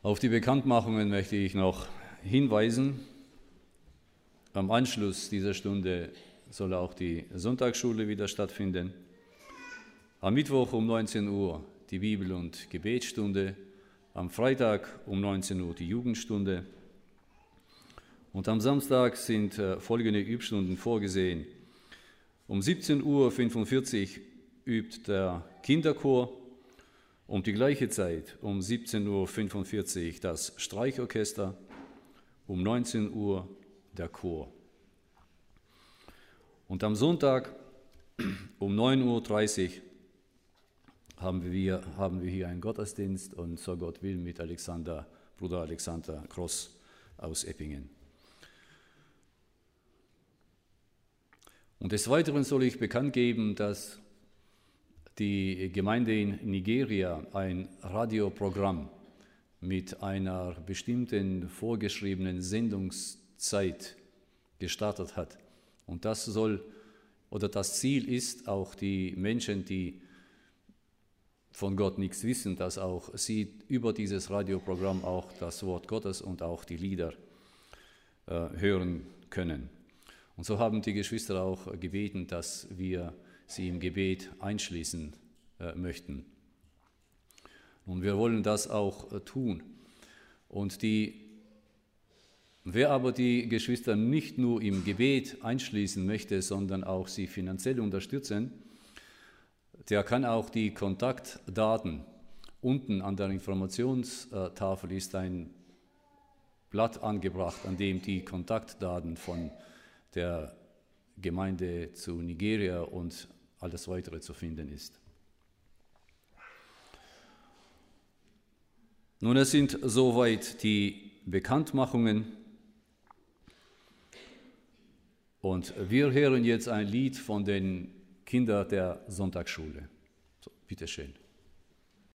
Auf die Bekanntmachungen möchte ich noch hinweisen. Am Anschluss dieser Stunde soll auch die Sonntagsschule wieder stattfinden. Am Mittwoch um 19 Uhr die Bibel- und Gebetsstunde, am Freitag um 19 Uhr die Jugendstunde und am Samstag sind folgende Übstunden vorgesehen. Um 17:45 Uhr übt der Kinderchor, um die gleiche Zeit, um 17:45 Uhr das Streichorchester, um 19 Uhr der Chor. Und am Sonntag um 9:30 Uhr haben wir hier einen Gottesdienst und so Gott will mit Bruder Alexander Kross aus Eppingen. Und des Weiteren soll ich bekannt geben, dass die Gemeinde in Nigeria ein Radioprogramm mit einer bestimmten vorgeschriebenen Sendungszeit gestartet hat. Und das Ziel ist, auch die Menschen, die von Gott nichts wissen, dass auch sie über dieses Radioprogramm auch das Wort Gottes und auch die Lieder hören können. Und so haben die Geschwister auch gebeten, dass wir sie im Gebet einschließen möchten. Und wir wollen das auch tun. Und wer aber die Geschwister nicht nur im Gebet einschließen möchte, sondern auch sie finanziell unterstützen, der kann auch die Kontaktdaten, unten an der Informationstafel ist ein Blatt angebracht, an dem die Kontaktdaten von der Gemeinde zu Nigeria und alles Weitere zu finden ist. Nun, es sind soweit die Bekanntmachungen und wir hören jetzt ein Lied von den Kindern der Sonntagsschule. So, bitteschön.